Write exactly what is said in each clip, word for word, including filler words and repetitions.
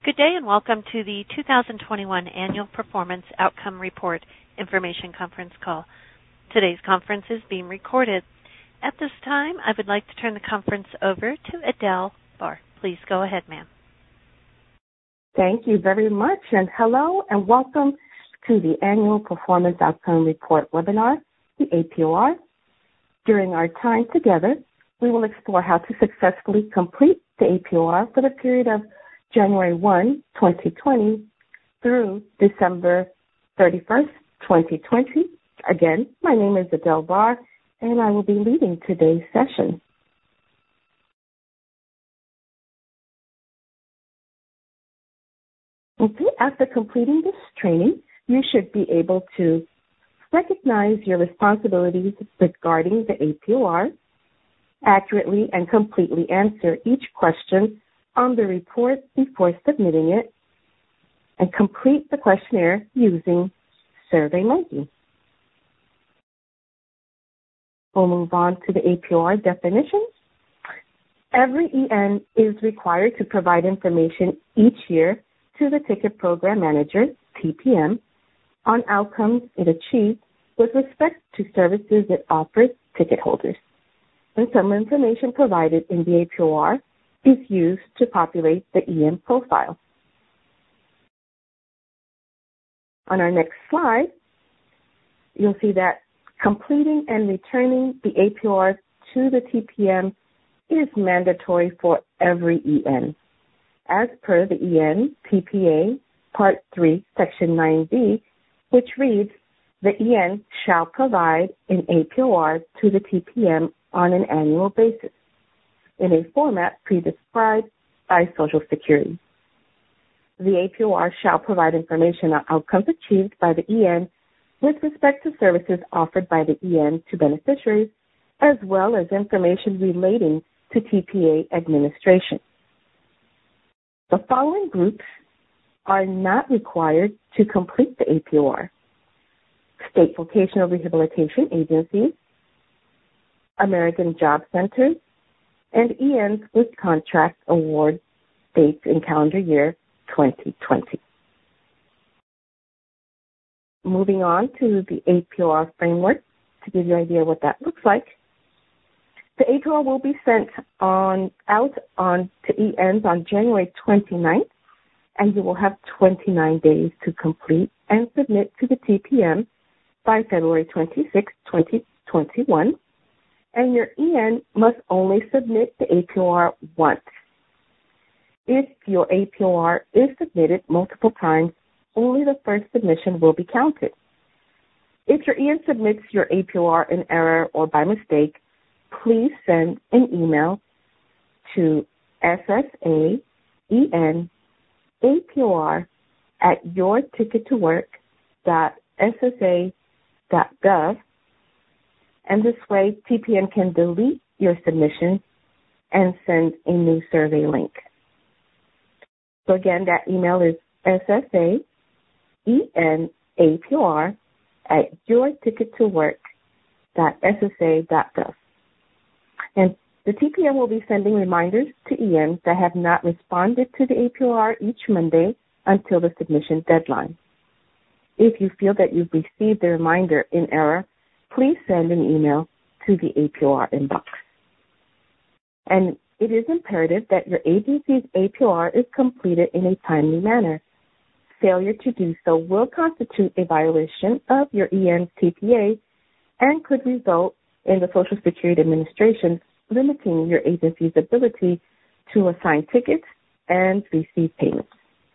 Good day and welcome to the two thousand twenty-one Annual Performance Outcome Report Information Conference Call. Today's conference is being recorded. At this time, I would like to turn the conference over to Adele Barr. Please go ahead, ma'am. Thank you very much, and hello and welcome to the Annual Performance Outcome Report webinar, the A P O R. During our time together, we will explore how to successfully complete the A P O R for the period of January first, twenty twenty through December thirty-first, twenty twenty. Again, my name is Adele Barr, and I will be leading today's session. Okay, after completing this training, you should be able to recognize your responsibilities regarding the A P O R, accurately and completely answer each question on the report before submitting it, and complete the questionnaire using SurveyMonkey. We'll move on to the A P O R definitions. Every E N is required to provide information each year to the Ticket Program Manager, T P M, on outcomes it achieved with respect to services it offers ticket holders. And some information provided in the A P O R is used to populate the E N profile. On our next slide, you'll see that completing and returning the A P O R to the T P M is mandatory for every E N. As per the E N T P A Part three, Section nine B, which reads, the E N shall provide an A P O R to the T P M on an annual basis in a format prescribed by Social Security. The A P O R shall provide information on outcomes achieved by the E N with respect to services offered by the E N to beneficiaries, as well as information relating to T P A administration. The following groups are not required to complete the A P O R: state vocational rehabilitation agencies, American Job Centers, and E Ns with contract award dates in calendar year twenty twenty. Moving on to the A P O R framework to give you an idea what that looks like. The A P O R will be sent on out on to E Ns on January twenty-ninth, and you will have twenty-nine days to complete and submit to the T P M by February twenty-sixth, twenty twenty-one. And your E N must only submit the A P O R once. If your A P O R is submitted multiple times, only the first submission will be counted. If your E N submits your A P O R in error or by mistake, please send an email to S S A E N A P O R at your ticket to work dot S S A dot gov. And this way, T P M can delete your submission and send a new survey link. So again, that email is S S A E N A P O R at your ticket to work dot S S A dot gov. And the T P M will be sending reminders to E Ns that have not responded to the A P O R each Monday until the submission deadline. If you feel that you've received the reminder in error, please send an email to the A P O R inbox. And it is imperative that your agency's A P O R is completed in a timely manner. Failure to do so will constitute a violation of your E N's T P A and could result in the Social Security Administration limiting your agency's ability to assign tickets and receive payments.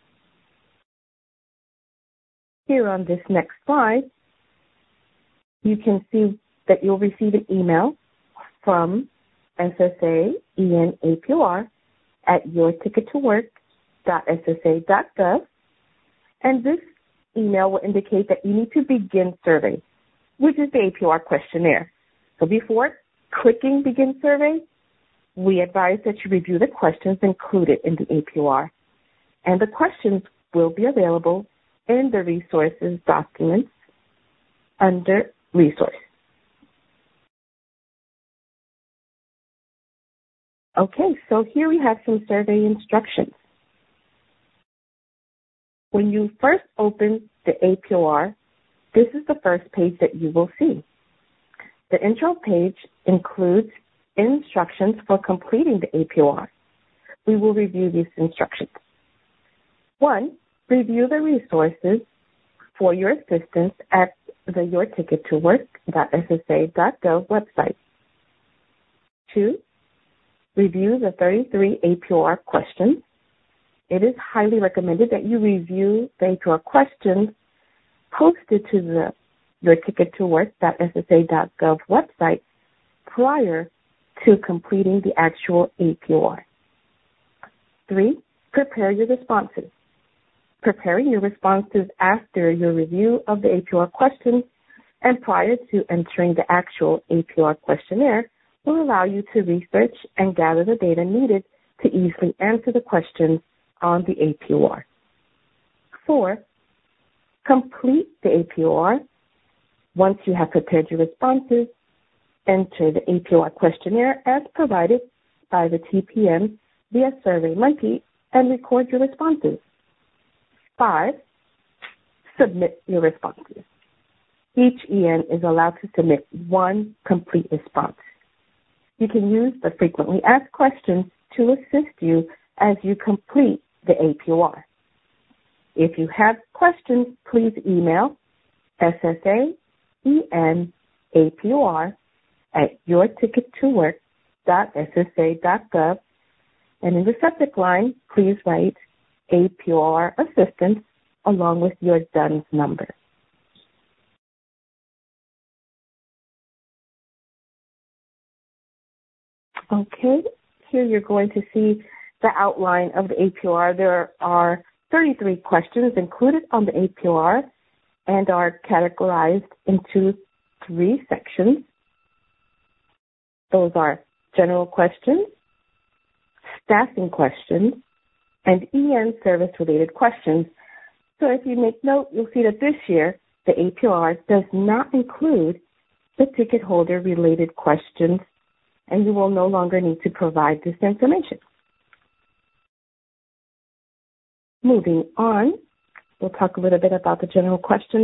Here on this next slide, you can see that you'll receive an email from S S A E N A P O R at your ticket to work dot S S A dot gov, and this email will indicate that you need to begin survey, which is the A P O R questionnaire. So before clicking Begin Survey, we advise that you review the questions included in the A P O R, and the questions will be available in the Resources documents under Resource. Okay, so here we have some survey instructions. When you first open the A P O R, this is the first page that you will see. The intro page includes instructions for completing the A P O R. We will review these instructions. One, review the resources for your assistance at the your ticket to work dot S S A dot gov website. Two, review the thirty-three A P O R questions. It is highly recommended that you review the A P O R questions posted to the your ticket to work dot S S A dot gov website prior to completing the actual A P O R. Three, prepare your responses. Preparing your responses after your review of the A P O R questions and prior to entering the actual A P O R questionnaire will allow you to research and gather the data needed to easily answer the questions on the A P O R. Four, complete the A P O R. Once you have prepared your responses, enter the A P O R questionnaire as provided by the T P M via SurveyMonkey and record your responses. Five, submit your responses. Each E N is allowed to submit one complete response. You can use the frequently asked questions to assist you as you complete the A P O R. If you have questions, please email S S A E N A P O R at your ticket to work dot S S A dot gov, and in the subject line, please write A P O R assistance along with your D U N S number. Okay, here you're going to see the outline of the A P O R. There are thirty-three questions included on the A P O R and are categorized into three sections. Those are general questions, staffing questions, and E N service-related questions. So if you make note, you'll see that this year the A P O R does not include the ticket holder-related questions, and you will no longer need to provide this information. Moving on, we'll talk a little bit about the general questions.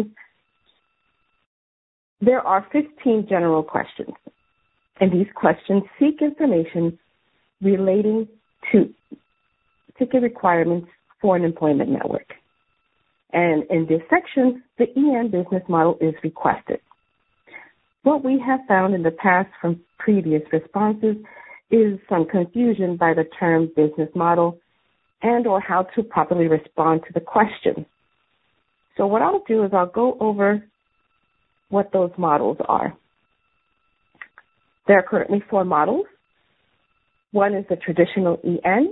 There are fifteen general questions, and these questions seek information relating to ticket requirements for an employment network. And in this section, the E N business model is requested. What we have found in the past from previous responses is some confusion by the term business model and or how to properly respond to the question. So what I'll do is I'll go over what those models are. There are currently four models. One is the traditional E N.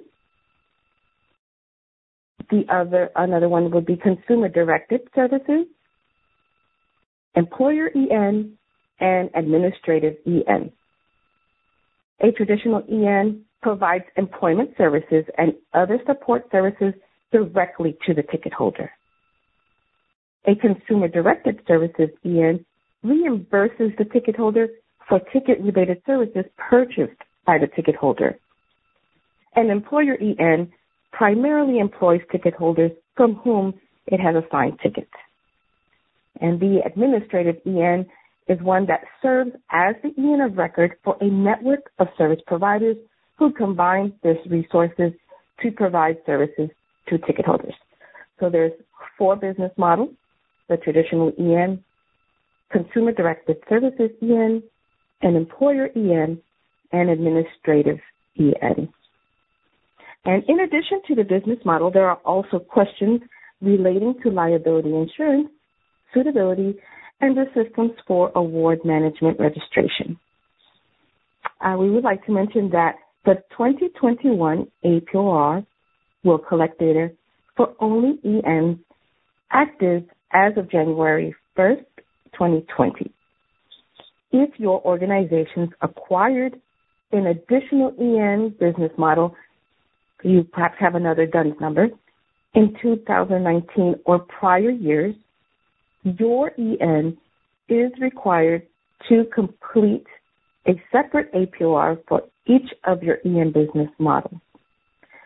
The other, another one would be consumer-directed services, employer E N, and administrative E N. A traditional E N provides employment services and other support services directly to the ticket holder. A consumer-directed services E N reimburses the ticket holder for ticket-related services purchased by the ticket holder. An employer E N primarily employs ticket holders from whom it has assigned tickets. And the administrative E N is one that serves as the E N of record for a network of service providers who combine their resources to provide services to ticket holders. So there's four business models: the traditional E N, consumer-directed services E N, an employer E N, and administrative E N. And in addition to the business model, there are also questions relating to liability insurance, suitability, and the systems for award management registration. Uh, we would like to mention that the twenty twenty-one A P O R will collect data for only E Ns active as of January first, twenty twenty. If your organization's acquired an additional E N business model, you perhaps have another D U N S number, in two thousand nineteen or prior years, your E N is required to complete a separate A P O R for each of your E N business models.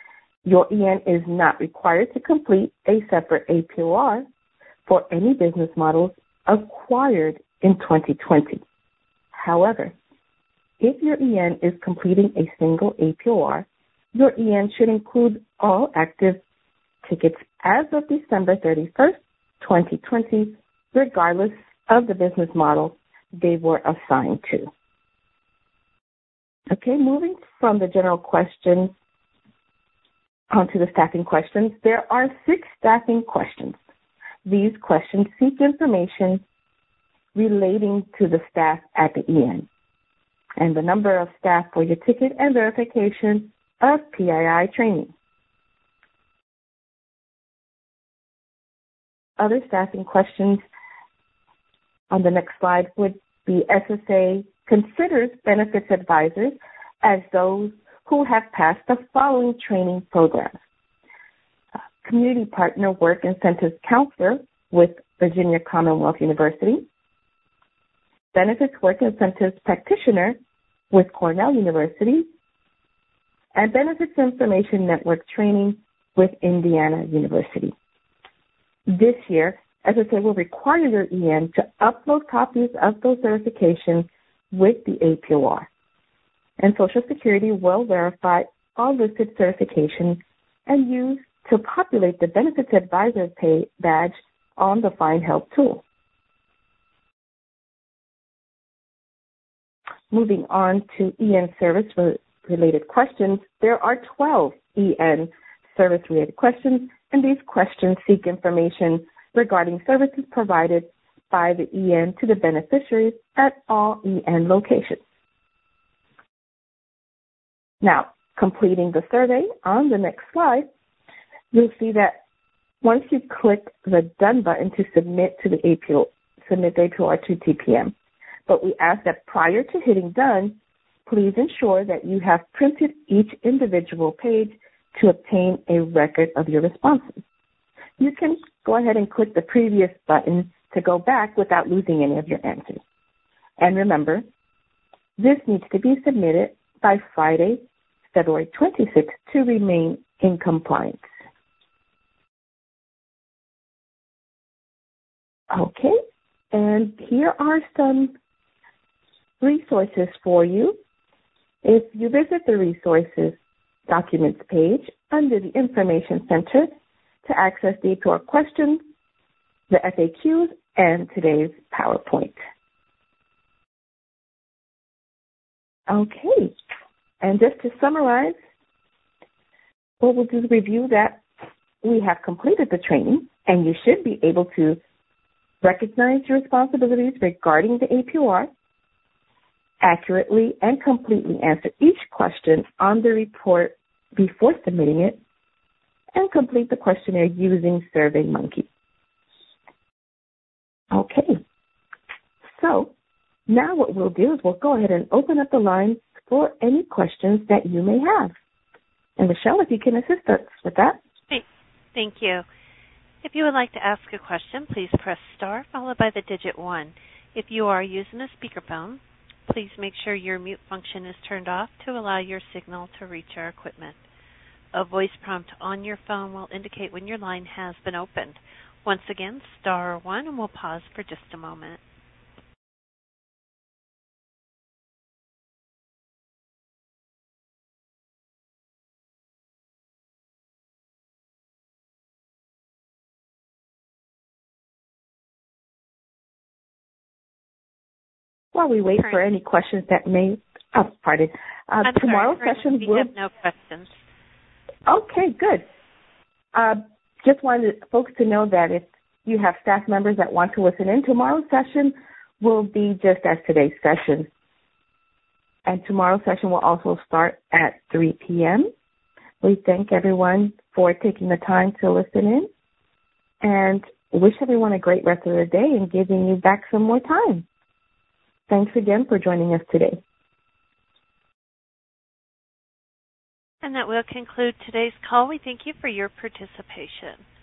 Your E N is not required to complete a separate A P O R for any business models acquired in twenty twenty. However, if your E N is completing a single A P O R, your E N should include all active tickets as of December thirty-first, twenty twenty, regardless of the business model they were assigned to. Okay, moving from the general questions onto the staffing questions, there are six staffing questions. These questions seek information relating to the staff at the E N and the number of staff for your ticket and verification of P I I training. Other staffing questions on the next slide would be S S A considers benefits advisors as those who have passed the following training programs. Uh, Community Partner Work Incentives Counselor with Virginia Commonwealth University, Benefits Work Incentives Practitioner with Cornell University, and Benefits Information Network Training with Indiana University. This year, S S A will require your E N to upload copies of those certifications with the A P O R. And Social Security will verify all listed certifications and use to populate the Benefits Advisor pay badge on the Find Help tool. Moving on to E N service-related questions, there are twelve E N service-related questions, and these questions seek information regarding services provided by the E N to the beneficiaries at all E N locations. Now, completing the survey on the next slide, you'll see that once you click the Done button to submit to the A P O, submit the A P O R to T P M, but we ask that prior to hitting Done, please ensure that you have printed each individual page to obtain a record of your responses. You can go ahead and click the previous button to go back without losing any of your answers. And remember, this needs to be submitted by Friday, February twenty-sixth to remain in compliance. Okay, and here are some resources for you. If you visit the Resources Documents page under the Information Center to access the A P O R questions, the F A Qs, and today's PowerPoint. Okay, and just to summarize, what we'll do is review that we have completed the training, and you should be able to recognize your responsibilities regarding the A P O R, accurately and completely answer each question on the report before submitting it, and complete the questionnaire using SurveyMonkey. Okay, so now what we'll do is we'll go ahead and open up the lines for any questions that you may have. And Michelle, if you can assist us with that. Thank you. If you would like to ask a question, please press star followed by the digit one. If you are using a speakerphone, please make sure your mute function is turned off to allow your signal to reach our equipment. A voice prompt on your phone will indicate when your line has been opened. Once again, star one, and we'll pause for just a moment. While we wait for any questions that may, oh, pardon, uh, I'm tomorrow's sorry, session we will. have no questions. Okay, good. Uh, just wanted folks to know that if you have staff members that want to listen in, tomorrow's session will be just as today's session. And tomorrow's session will also start at three p.m. We thank everyone for taking the time to listen in and wish everyone a great rest of the day and giving you back some more time. Thanks again for joining us today. And that will conclude today's call. We thank you for your participation.